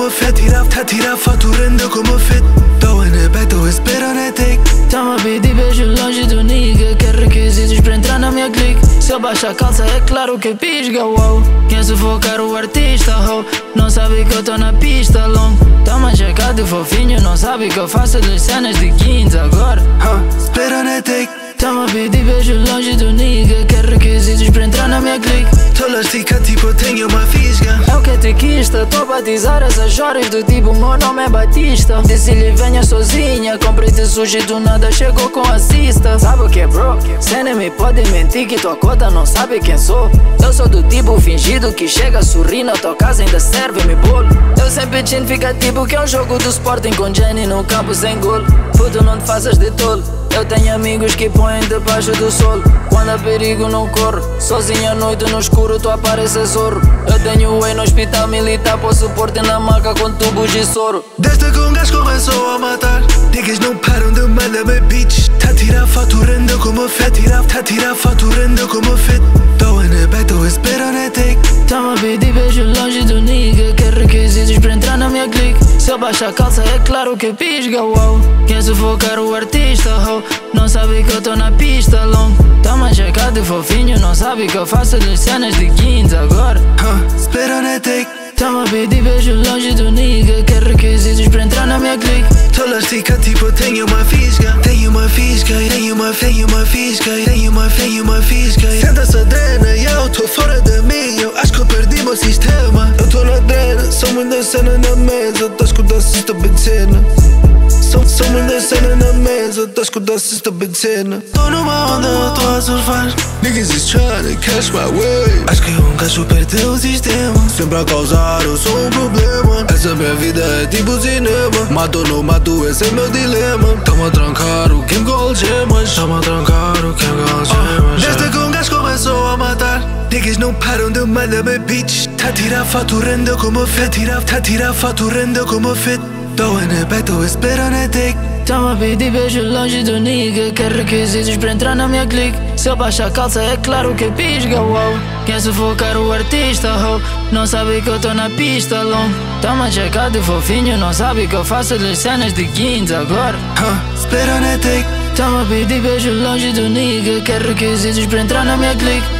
fett, tá tirar faturando como fett. Tô na bed, tô esperando a take. Tamo a pedir beijo longe do nigga. Quer requisitos pra entrar na minha clique. Se eu baixar a calça é claro que pisga, wow. Quem sufocar o artista, ho. Não sabe que eu tô na pista long. Tamo checado fofinho, não sabe que eu faço das cenas de quinta agora. Esperando a take. Tamo a pedir beijo longe do nigga. Quer requisitos pra entrar na minha clique. Tô lastica tipo tenho uma fisga. É o que é tequista, tô a batizar essas horas do tipo meu nome é Batista. Disse-lhe venha sozinha, comprei-te sushi do nada, chegou com assista. Sabe o que é bro? Cê nem me pode mentir que tua cota não sabe quem sou. Eu sou do tipo fingido que chega a sorrir na tua casa ainda serve-me bolo. Eu sempre te fica tipo que é um jogo do Sporting com Jenny no campo sem gol. Puto não te faças de tolo. Eu tenho amigos que põem debaixo do sol. Quando há perigo não corro. Sozinho à noite no escuro tu apareces zorro. Eu tenho whey no hospital militar. Posso pôr-te na maca com tubos de soro. Desde que um gajo começou a matar, niggas não param de mandar-me bitch. Tá tirar faturando como fett, tá tirar faturando como fett. Tô na bed, tô esperando a take. Tamo a pedir beijo longe do nigga. Quer requisitos pra entrar na minha clique. Se eu baixar a calça é claro que pisga, wow. Quem sufocar o artista, ho. Não sabe que eu tô na pista long. Tamo checado fofinho, não sabe que eu faço das cenas de quinta agora. Esperando a take. Tamo a pedir beijo longe do nigga. Quer requisitos pra entrar na minha clique. Tô lastica tipo tenho uma fisga. Tenho uma fisga, tenho uma fisga, tenho uma fisga. Senta-se a drena e eu tô fora de mim. Eu acho que eu perdi meu sistema. Eu tô na drena, sou muita cena na mesa. Tô a escutar se estou bem cena. Sou muita cena na mesa. Tô a escutar se estou bem cena. Tô numa onda, eu tô a surfar. Niggas is trying to catch my wave. Acho que um gajo perdeu o sistema. Sempre a causar, eu sou um problema. Essa minha vida é tipo cinema. Mato ou não mato, esse é meu dilema. Tamo a trancar o game com algemas. Tamo a trancar o game com algemas. Desde que um gajo começou a matar, niggas não param de mandar-me bitch. Tá tirar faturando como fett, tá tirar faturando como fett. Tô na bed, tô esperando a take. Tamo a pedir beijo longe do nigga. Quer requisitos pra entrar na minha clique. Se eu baixar a calça é claro que pisga, wow. Quem sufocar o artista, ho. Não sabe que eu tô na pista long. Tamo checado fofinho, não sabe que eu faço das cenas de quinta agora. Esperando a take. Tamo a pedir beijo longe do nigga. Quer requisitos pra entrar na minha clique.